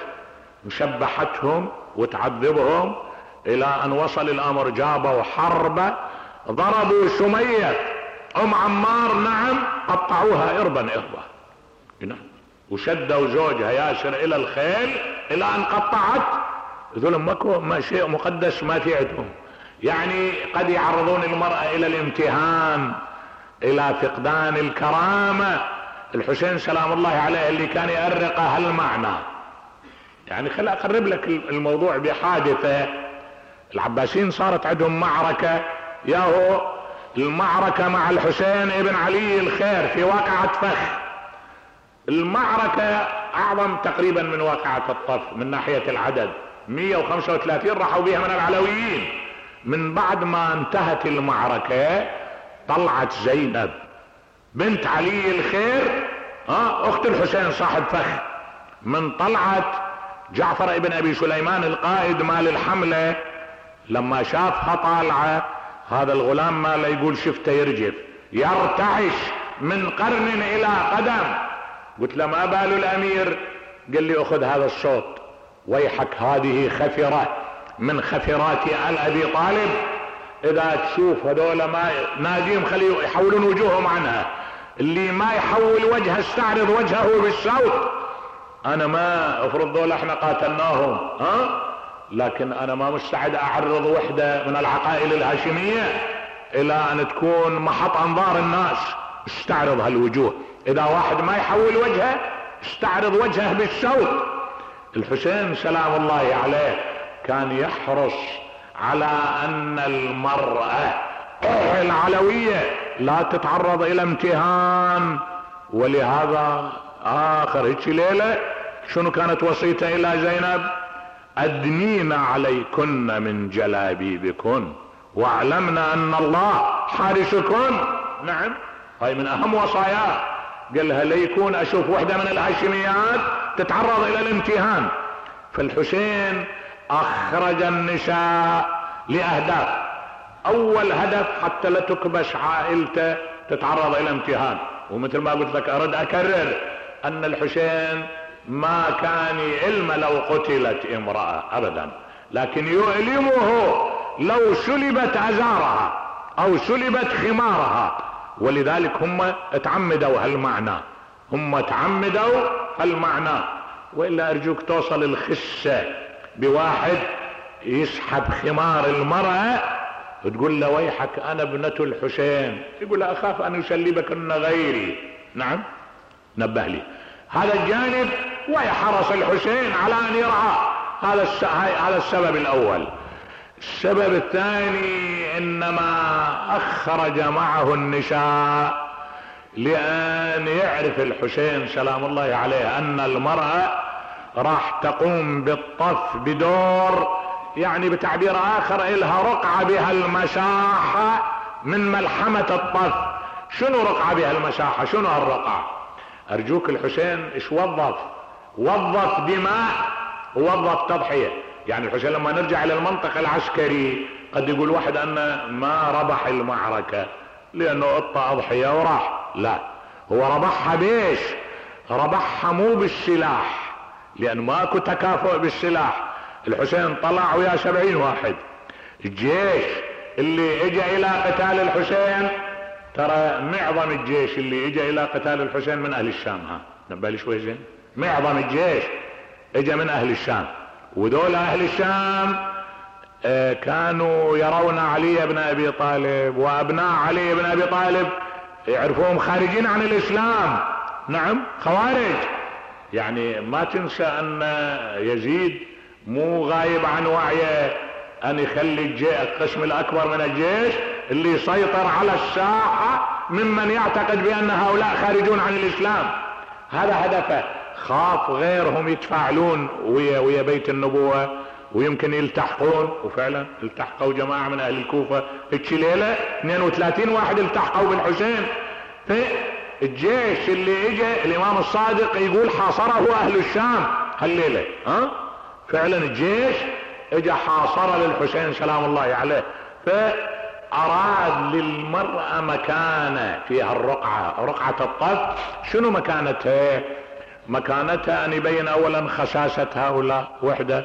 وشبحتهم وتعذبهم الى ان وصل الامر جابوا حربة ضربوا سمية ام عمار، نعم، قطعوها اربا اربا، نعم، وشدوا زوجها ياسر الى الخيل الى ان قطعت. ذول ماكو ما شيء مقدس ما في عندهم. يعني قد يعرضون المرأة الى الامتهان، الى فقدان الكرامة. الحسين سلام الله عليه اللي كان يأرق هالمعنى. يعني خل اقرب لك الموضوع بحادثة. العباسيين صارت عندهم معركة، ياهو المعركة مع الحسين ابن علي الخير في واقعة فخ. المعركة اعظم تقريبا من واقعة الطف من ناحية العدد، مئة وخمسة وثلاثين راحوا بها من العلويين. من بعد ما انتهت المعركة طلعت زينب بنت علي الخير، اه اخت الحسين صاحب فخ، من طلعت جعفر ابن ابي سليمان القائد مال الحملة لما شافها طالعة، هذا الغلام ما لا يقول شفته يرجف يرتعش من قرن الى قدم. قلت له ما بال الامير؟ قال لي اخذ هذا الصوت، ويحك هذه خفرة من خفرات آل ابي طالب. اذا تشوف هذول ما ناديهم خليه يحولون وجوههم عنها، اللي ما يحول وجهه استعرض وجهه بالصوت. انا ما افرض دول احنا قاتلناهم، ها، لكن انا ما مستعد اعرض وحدة من العقائل الهاشمية الى ان تكون محط انظار الناس. استعرض هالوجوه، اذا واحد ما يحول وجهه استعرض وجهه بالصوت. الحسين سلام الله عليه كان يحرص على ان المرأة العلوية لا تتعرض الى امتهان. ولهذا اخر هيك ليلة شنو كانت وصيته الى زينب؟ ادنين عليكن من جلابيبكن واعلمنا ان الله حارسكن. نعم، هاي من اهم وصاياه. قالها ليكون اشوف وحدة من الهاشميات تتعرض الى الامتهان. فالحسين اخرج النساء لاهداف. اول هدف حتى لا تكبش عائلته تتعرض الى امتهان. ومثل ما قلت لك ارد اكرر ان الحسين ما كان يعلم لو قتلت امرأة ابدا، لكن يؤلمه لو سلبت ازارها او سلبت خمارها. ولذلك هم اتعمدوا هالمعنى، هم اتعمدوا هالمعنى. والا ارجوك توصل الخسة بواحد يسحب خمار المرأة وتقول له ويحك انا ابنة الحسين، يقول له اخاف ان يسلبكن غيري. نعم، نبه لي هذا الجانب. ويحرص الحسين على ان يرعى هذا هذا السبب الاول. السبب الثاني انما اخرج معه النساء لان يعرف الحسين سلام الله عليه ان المرأة راح تقوم بالطف بدور يعني بتعبير اخر الها رقعة بها المشاحة من ملحمة الطف. شنو رقعة بها المشاحة؟ شنو هالرقعة؟ ارجوك الحسين ايش وظف؟ وظف دماء ووظف تضحية. يعني الحسين لما نرجع الى المنطق العسكري قد يقول واحد ان ما ربح المعركة لانه قطة اضحية وراح، لا، هو ربحها بيش؟ ربحها مو بالسلاح، لان ماكو تكافؤ بالسلاح. الحسين طلع ويا سبعين واحد. الجيش اللي اجى الى قتال الحسين، ترى معظم الجيش اللي اجى الى قتال الحسين من اهل الشام. ها نبالي شوي زين، معظم الجيش اجى من اهل الشام، ودول اهل الشام آه كانوا يرون علي بن ابي طالب وابناء علي بن ابي طالب يعرفوهم خارجين عن الاسلام. نعم، خوارج. يعني ما تنسى ان يزيد مو غايب عن وعيه ان يخلي القسم الاكبر من الجيش اللي يسيطر على الساحة ممن يعتقد بان هؤلاء خارجون عن الاسلام. هذا هدفه. خاف غيرهم يتفاعلون ويا ويا بيت النبوة ويمكن يلتحقون، وفعلا التحقوا جماعة من اهل الكوفة. هيك ليلة اثنين وثلاثين واحد التحقوا بالحسين. فالجيش اللي اجى الامام الصادق يقول حاصره اهل الشام هالليلة. ها فعلا الجيش اجى حاصر للحسين سلام الله عليه. فاراد للمرأة مكانة فيها الرقعة، رقعة الطف. شنو مكانتها؟ مكانتها ان يبين اولا خساسة هؤلاء وحدة،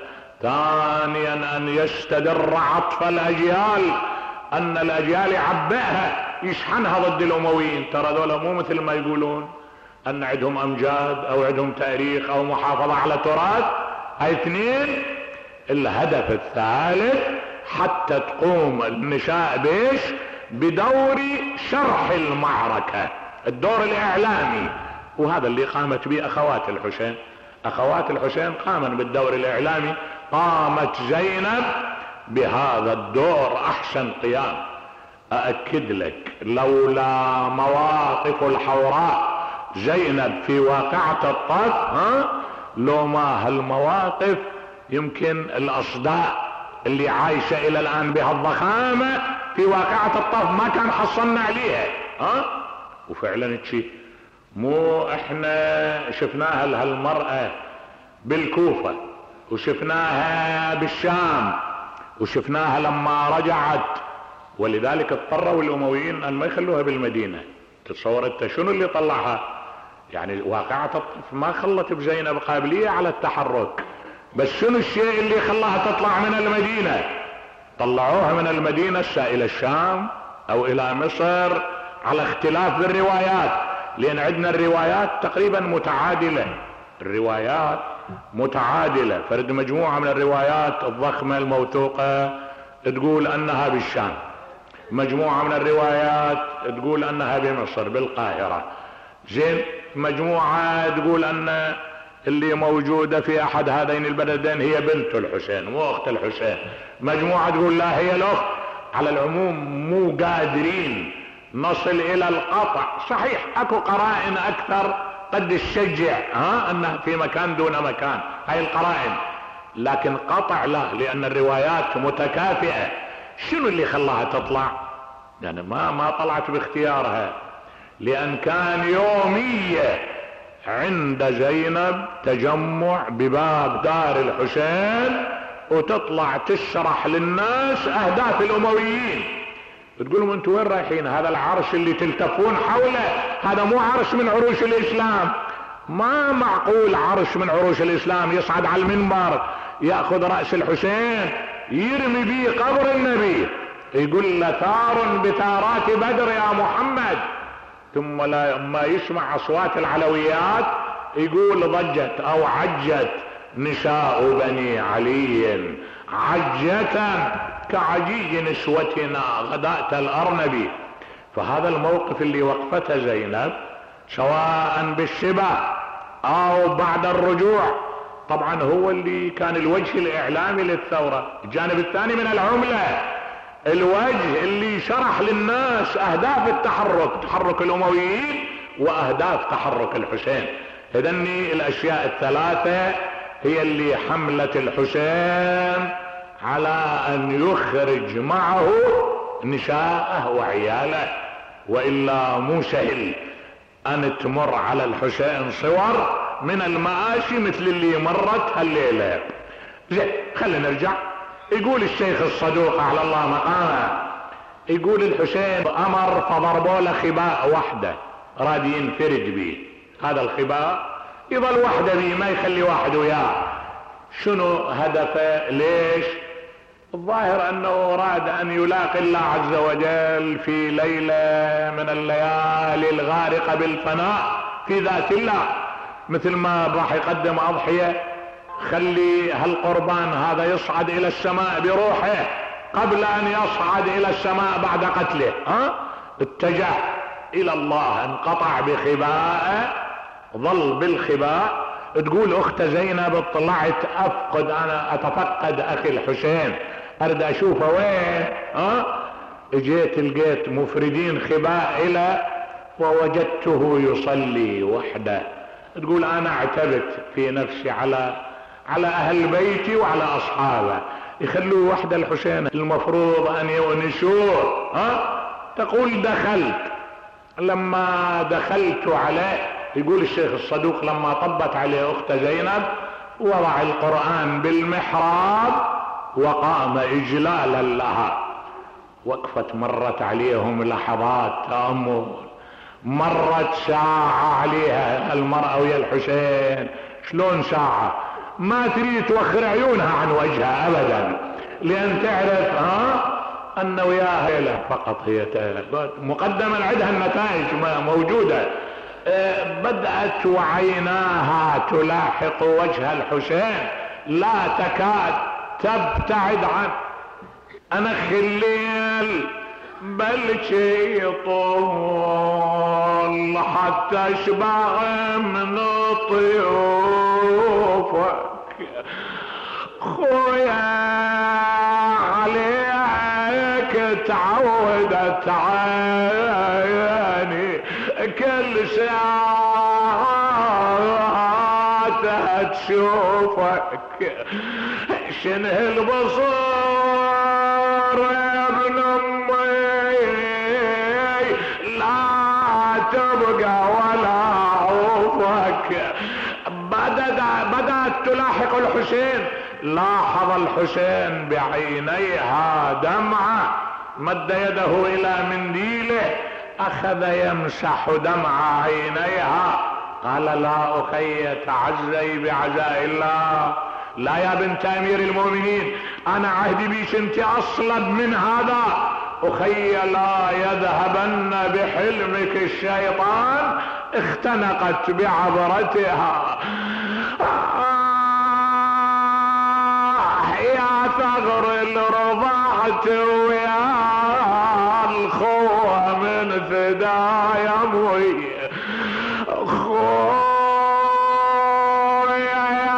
ثانيا ان يستدر عطف الاجيال، ان الاجيال يعبئها يشحنها ضد الامويين. ترى ذولا مو مثل ما يقولون ان عندهم امجاد او عندهم تاريخ او محافظة على تراث. هاي اثنين. الهدف الثالث حتى تقوم النساء بيش بدور شرح المعركة، الدور الاعلامي. وهذا اللي قامت به اخوات الحسين. اخوات الحسين قامن بالدور الاعلامي. قامت زينب بهذا الدور احسن قيام. اأكد لك لولا مواقف الحوراء زينب في واقعة الطف، ها لو ما هالمواقف يمكن الاصداء اللي عايشة الى الان بهالضخامة في واقعة الطف ما كان حصلنا عليها. ها وفعلا تشي مو احنا شفناها لهالمرأة بالكوفة، وشفناها بالشام، وشفناها لما رجعت، ولذلك اضطروا الامويين ان ما يخلوها بالمدينة. تتصور انت شنو اللي طلعها؟ يعني واقعة الطف ما خلت بزينب قابلية على التحرك، بس شنو الشيء اللي خلاها تطلع من المدينة؟ طلعوها من المدينة الى الشام او الى مصر على اختلاف بالروايات، لان عندنا الروايات تقريبا متعادلة. الروايات متعادلة. فرد مجموعة من الروايات الضخمة الموثوقة تقول انها بالشام، مجموعة من الروايات تقول انها بمصر بالقاهرة، زين، مجموعة تقول ان اللي موجودة في احد هذين البلدين هي بنت الحسين مو اخت الحسين، مجموعة تقول لا هي الاخت. على العموم مو قادرين نصل الى القطع. صحيح اكو قرائن اكثر قد تشجع ها انها في مكان دون مكان، هاي القرائن، لكن قطع لا، لان الروايات متكافئة. شنو اللي خلاها تطلع؟ يعني ما ما طلعت باختيارها، لان كان يومية عند زينب تجمع بباب دار الحسين وتطلع تشرح للناس اهداف الامويين. بتقول لهم انتوا وين رايحين؟ هذا العرش اللي تلتفون حوله هذا مو عرش من عروش الاسلام. ما معقول عرش من عروش الاسلام يصعد على المنبر ياخذ راس الحسين يرمي به قبر النبي، يقول له ثار بثارات بدر يا محمد، ثم لما يسمع اصوات العلويات يقول ضجت او عجت نساء بني علي عجة كعجيج نسوتنا غداة الارنبي. فهذا الموقف اللي وقفته زينب سواء بالشبه او بعد الرجوع طبعا هو اللي كان الوجه الاعلامي للثورة. الجانب الثاني من العملة الوجه اللي شرح للناس اهداف التحرك، تحرك الامويين واهداف تحرك الحسين. اذن الاشياء الثلاثة هي اللي حملت الحسين على ان يخرج معه نساءه وعياله، وإلا مو سهل ان تمر على الحسين صور من المآسي مثل اللي مرت هالليلة. زين خلينا نرجع. يقول الشيخ الصدوق على الله مقامه، يقول الحسين امر فضربوا له خباء وحده راد ينفرد به، هذا الخباء يظل وحده به ما يخلي واحد وياه. شنو هدفه؟ ليش؟ الظاهر انه اراد ان يلاقي الله عز وجل في ليلة من الليالي الغارقة بالفناء في ذات الله، مثل ما راح يقدم اضحية خلي هالقربان هذا يصعد الى السماء بروحه قبل ان يصعد الى السماء بعد قتله. ها اتجه الى الله، انقطع بخباءه، ظل بالخباء. تقول اخت زينب طلعت افقد، انا اتفقد اخي الحسين اريد اشوفه وين. ها اجيت لقيت مفردين خباء الى ووجدته يصلي وحده. تقول انا اعتبت في نفسي على على اهل بيتي وعلى اصحابه يخلوه وحده الحسين، المفروض ان يونسوه. ها تقول دخلت، لما دخلت عليه يقول الشيخ الصدوق لما طبت عليه اخت زينب وضع القرآن بالمحراب وقام اجلالا لها. وقفت مرت عليهم لحظات تأمل، مرت ساعة عليها المرأة ويا الحسين. شلون ساعة؟ ما تريد توخر عيونها عن وجهها ابدا، لان تعرف ها ان وياها ليلة فقط هي مقدما عندها النتائج موجودة. بدأت وعيناها تلاحق وجه الحسين لا تكاد تبتعد عنه. انخ الليل بلشي طول حتى اشبع من طيوفك خويا عليك تعودت عيني كل ساعة تشوفك شنه البصور يا ابن امي لا تبقى ولا عوفك. بدأت بدأت تلاحق الحسين. لاحظ الحسين بعينيها دمعة، مد يده الى منديله اخذ يمسح دمع عينيها. قال لا اخي تعزي بعزاء الله، لا يا بنت امير المؤمنين انا عهدي بيش انت اصلب من هذا. اخي لا يذهبن بحلمك الشيطان، اختنقت بعبرتها. آه يا ثغر الرضعت ويا الخوة من فدايا ابوي خويا يا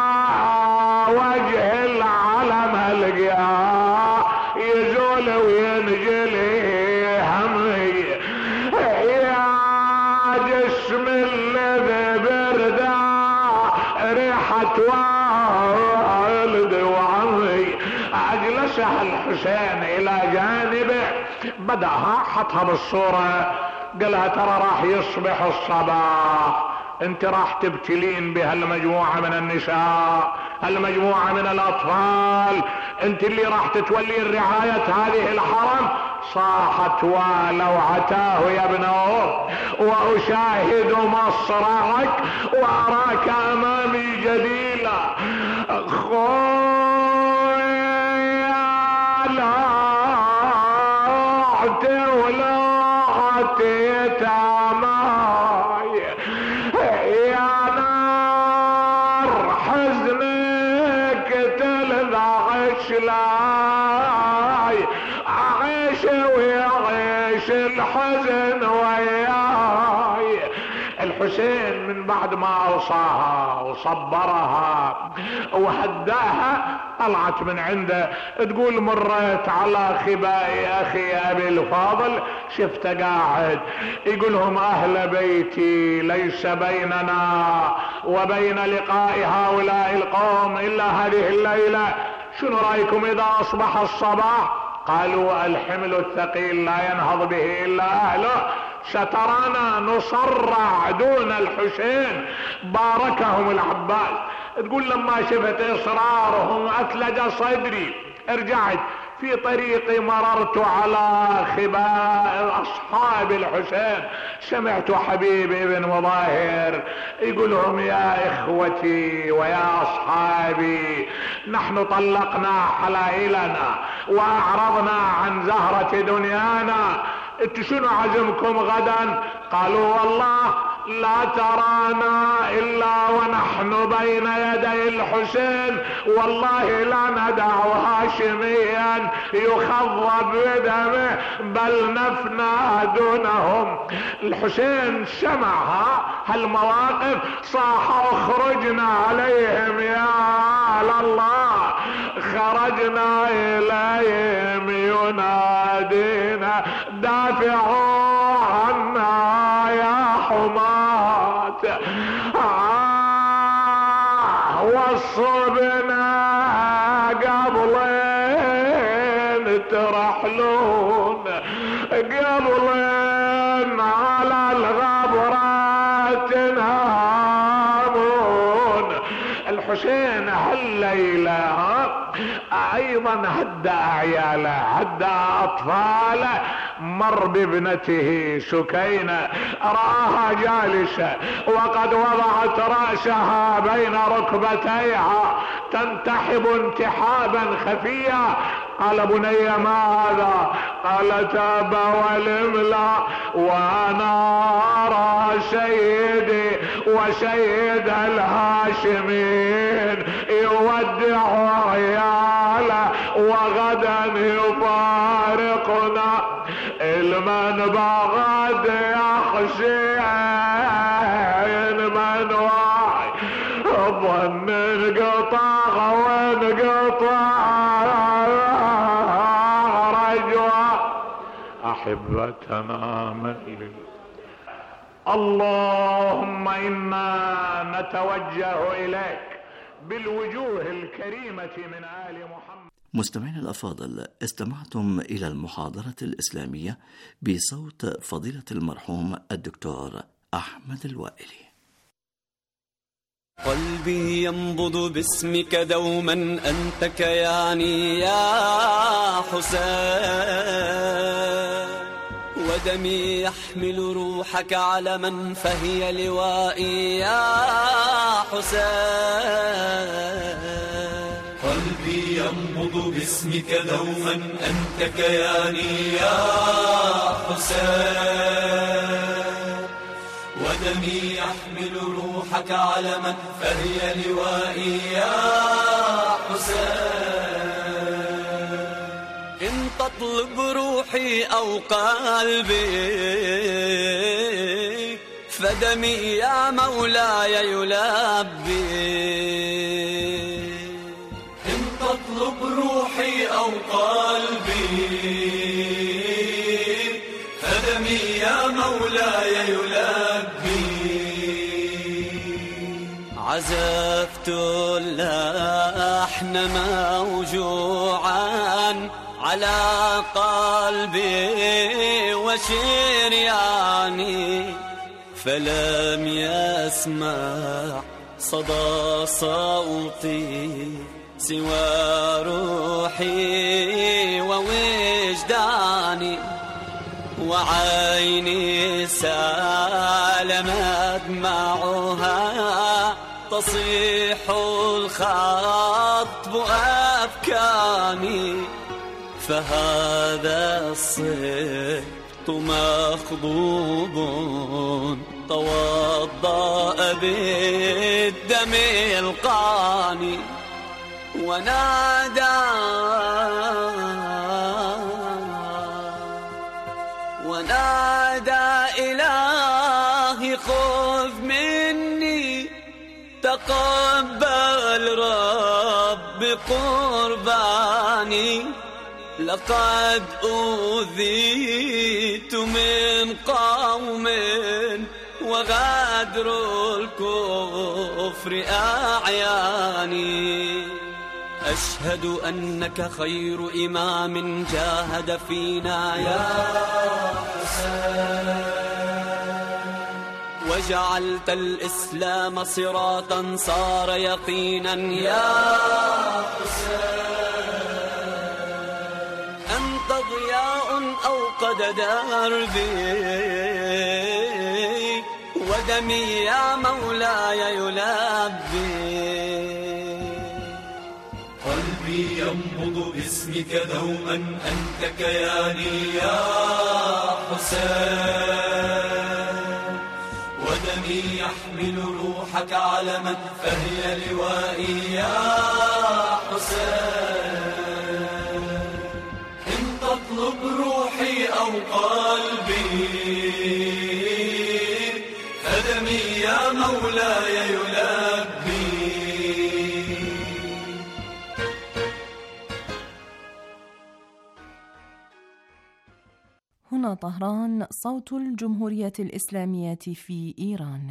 وجه العلم القاه يزول وينجلي همي يا جسم الذي بردا ريحة والد وعمي. اجلسها الحسين الى جانبه، بدأها حطها بالصورة، قالها ترى راح يصبح الصباح، انت راح تبتلين بهالمجموعة من النساء، هالمجموعة من الاطفال، انت اللي راح تتولي الرعاية هذه الحرم. صاحت ولو عتاه يا ابن اور واشاهد مصرعك واراك امامي جديلا. خويا لا تاماي يا نار حزنك تلذعش لاي، اعيش ويعيش الحزن وياي. الحسين من بعد ما اوصاها وصبرها وهداها طلعت من عنده. تقول مرت على خباء اخي ابي الفاضل شفته قاعد يقولهم اهل بيتي ليس بيننا وبين لقاء هؤلاء القوم الا هذه الليلة. شنو رأيكم إذا أصبح الصباح؟ قالوا الحمل الثقيل لا ينهض به إلا أهله، سترانا نصرع دون الحسين. باركهم العباس. تقول لما شفت إصرارهم أثلج صدري. رجعت في طريقي مررت على خباء أصحاب الحسين، سمعت حبيبي بن مظاهر يقول لهم يا إخوتي ويا أصحابي، نحن طلقنا حلائلنا وأعرضنا عن زهرة دنيانا، انتوا شنو عزمكم غدا؟ قالوا والله لا ترانا إلا ونحن بين يدي الحسين، والله لا ندع هاشميا يخضب بدمه بل نفنى دونهم. الحسين سمع هالمواقف صاح اخرجنا عليهم يا الله، خرجنا إليهم ينادينا دافعوا عنا يا حماة، آه وصبنا قبلين ترحلون، قبلين على الغبرة تنهامون. الحسين هالليلة ايضا هدى عياله، هدى اطفاله. مر بابنته سكينة، راها جالسة وقد وضعت رأسها بين ركبتيها تنتحب انتحابا خفيا. قال بني ما هذا؟ قالت ابا والملا وانا ارى سيدي وسيد الهاشمين يودع عياله وغدا يفارقنا، المن بغد يا حسين من واي ظن انقطع وانقطع رجوع احبتنا من. اللهم انا نتوجه اليك بالوجوه الكريمة من آل محمد. مستمعينا الأفاضل، استمعتم إلى المحاضرة الإسلامية بصوت فضيلة المرحوم الدكتور أحمد الوائلي. قلبي ينبض باسمك دوما، أنت كياني يا حسين، ودمي يحمل روحك علما فهي لوائي يا حسين. قلبي ينبض باسمك دوما، أنت كياني يا حسين، ودمي يحمل روحك علما فهي لوائي يا حسين. إن تطلب روحي أو قلبي فدمي يا مولاي يلبي. إن تطلب روحي أو قلبي فدمي يا مولاي يلبي. عزفت اللحن موجوعا على قلبي وشرياني، فلم يسمع صدى صوتي سوى روحي ووجداني، وعيني سالمت معها تصيح الخطب أبكاني. فهذا الصبت مخضوب توضأ بالدم القاني، ونادى ونادى إلهي خذ مني، تقبل رب قرباني. لقد أوذيت من قوم وغدر الكفر أعياني. أشهد أنك خير إمام جاهد فينا يا حسين، وجعلت الإسلام صراطا صار يقينا يا حسين، أنت ضياء أوقد دربي ودمي يا مولاي يلبي، قلبي ينبض باسمك دوما أنت كياني يا حسين، ودمي يحمل روحك علما فهي لوائي يا حسين، إن تطلب روحي أو قلبي فدمي يا مولاي يلبي. هنا طهران، صوت الجمهورية الإسلامية في إيران.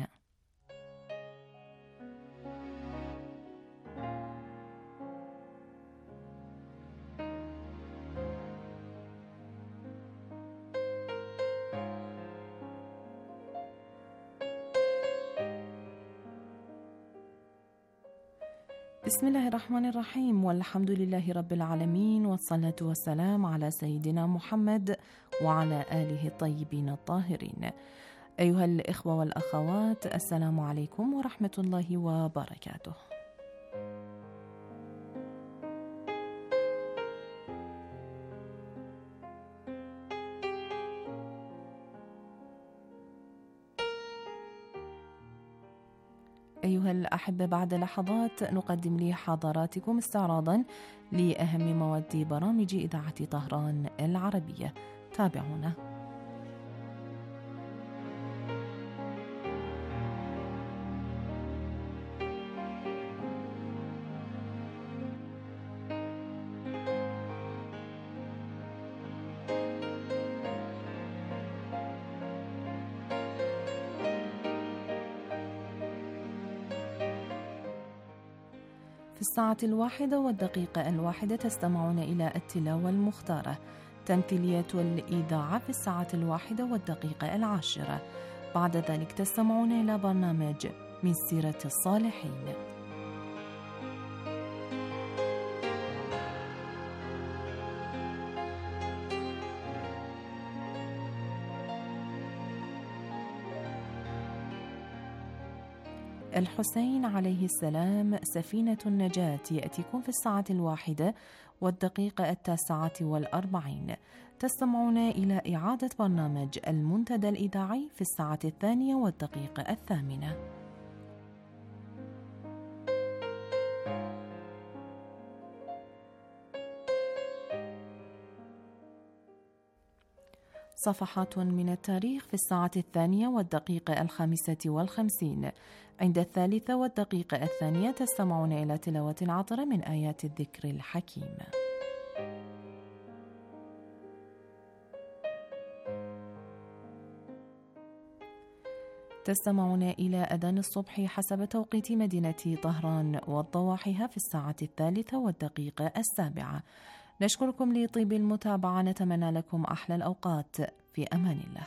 بسم الله الرحمن الرحيم، والحمد لله رب العالمين، والصلاة والسلام على سيدنا محمد وعلى آله الطيبين الطاهرين. أيها الإخوة والأخوات، السلام عليكم ورحمة الله وبركاته. أيها الأحبة، بعد لحظات نقدم لحضراتكم استعراضا لأهم مواد برامج إذاعة طهران العربية. تابعونا. في الساعة الواحدة والدقيقة الواحدة تستمعون إلى التلاوة المختارة. تمثيلية الإذاعة في الساعة الواحدة والدقيقة العاشرة. بعد ذلك تستمعون إلى برنامج من سيرة الصالحين. الحسين عليه السلام سفينة النجاة يأتيكم في الساعة الواحدة والدقيقة التاسعة والأربعين. تستمعون إلى إعادة برنامج المنتدى الإذاعي في الساعة الثانية والدقيقة الثامنة. صفحات من التاريخ في الساعة الثانية والدقيقة الخامسة والخمسين. عند الثالثة والدقيقة الثانية تستمعون إلى تلاوة عطرة من آيات الذكر الحكيم. تستمعون إلى أذان الصبح حسب توقيت مدينة طهران وضواحيها في الساعة الثالثة والدقيقة السابعة. نشكركم لطيب المتابعة، نتمنى لكم أحلى الأوقات، في أمان الله.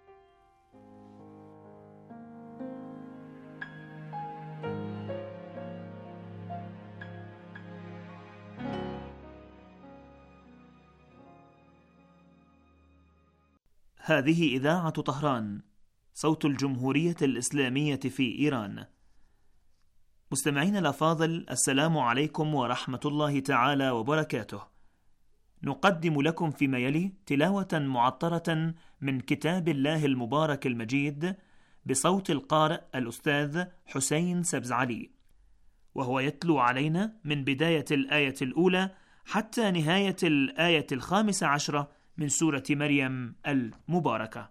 هذه إذاعة طهران، صوت الجمهورية الإسلامية في إيران. مستمعين الأفاضل، السلام عليكم ورحمة الله تعالى وبركاته. نقدم لكم فيما يلي تلاوة معطرة من كتاب الله المبارك المجيد بصوت القارئ الأستاذ حسين سبزعلي، وهو يتلو علينا من بداية الآية الأولى حتى نهاية الآية الخامسة عشرة من سورة مريم المباركة.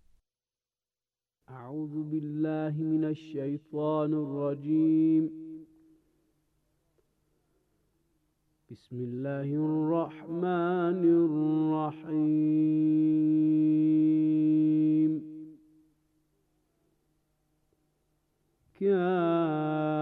أعوذ بالله من الشيطان الرجيم. بسم الله الرحمن الرحيم. كان